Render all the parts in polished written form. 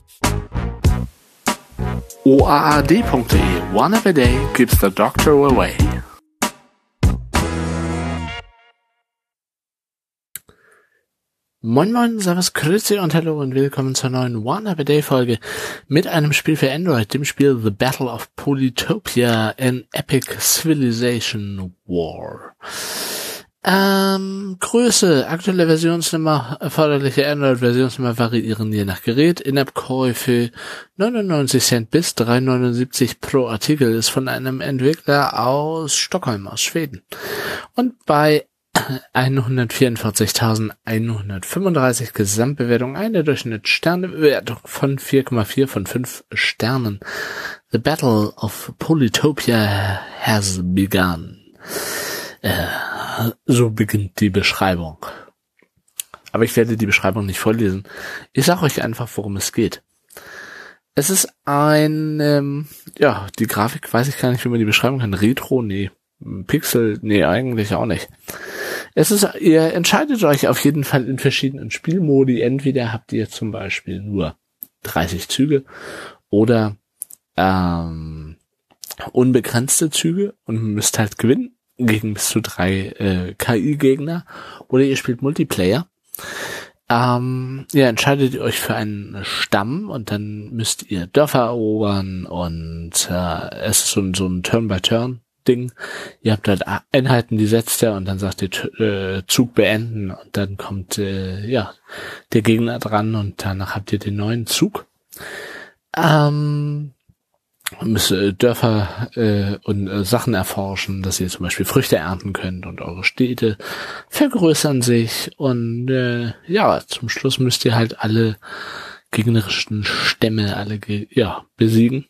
OAAD.de One App a Day keeps the doctor away. Moin moin, servus, grüezi und hallo und willkommen zur neuen One App a Day Folge mit einem Spiel für Android, dem Spiel The Battle of Polytopia, an Epic Civilization War. Größe, aktuelle Versionsnummer, erforderliche Android-Versionsnummer variieren je nach Gerät. In-App-Käufe 99 Cent bis 3,79 pro Artikel, ist von einem Entwickler aus Stockholm, aus Schweden. Und bei 144.135 Gesamtbewertung, eine Durchschnittssternebewertung von 4,4 von 5 Sternen. The Battle of Polytopia has begun. So beginnt die Beschreibung. Aber ich werde die Beschreibung nicht vorlesen. Ich sage euch einfach, worum es geht. Es ist ein, die Grafik weiß ich gar nicht, wie man die beschreiben kann. Retro, nee. Pixel, nee, eigentlich auch nicht. Ihr entscheidet euch auf jeden Fall in verschiedenen Spielmodi. Entweder habt ihr zum Beispiel nur 30 Züge oder unbegrenzte Züge und müsst halt gewinnen gegen bis zu 3 KI-Gegner, oder ihr spielt Multiplayer. Ihr entscheidet euch für einen Stamm und dann müsst ihr Dörfer erobern und es ist so ein Turn-by-Turn-Ding. Ihr habt halt Einheiten, die setzt ihr und dann sagt ihr Zug beenden und dann kommt der Gegner dran und danach habt ihr den neuen Zug. Müsst Dörfer und Sachen erforschen, dass ihr zum Beispiel Früchte ernten könnt und eure Städte vergrößern sich und zum Schluss müsst ihr halt alle gegnerischen Stämme besiegen.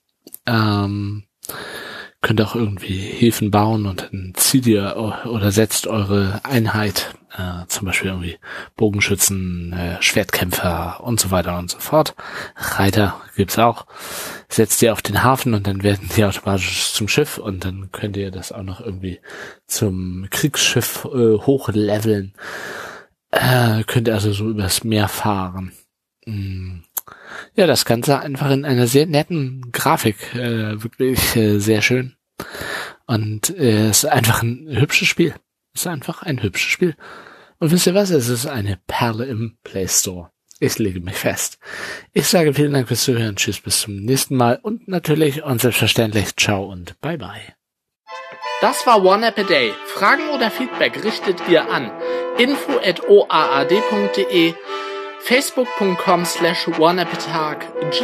Könnt auch irgendwie Häfen bauen und dann zieht ihr oder setzt eure Einheit, zum Beispiel irgendwie Bogenschützen, Schwertkämpfer und so weiter und so fort. Reiter gibt's auch. Setzt ihr auf den Hafen und dann werden die automatisch zum Schiff und dann könnt ihr das auch noch irgendwie zum Kriegsschiff hochleveln. Könnt ihr also so übers Meer fahren. Ja, das Ganze einfach in einer sehr netten Grafik, wirklich sehr schön. Und es ist einfach ein hübsches Spiel. Es ist einfach ein hübsches Spiel. Und wisst ihr was? Es ist eine Perle im Play Store. Ich lege mich fest. Ich sage vielen Dank fürs Zuhören. Tschüss, bis zum nächsten Mal. Und natürlich und selbstverständlich ciao und bye bye. Das war One App a Day. Fragen oder Feedback richtet ihr an info@oaad.de, facebook.com/oneappatag,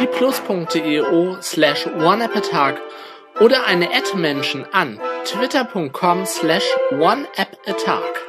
gplus.io/oneappatag oder eine @Menschen an twitter.com/oneappatag.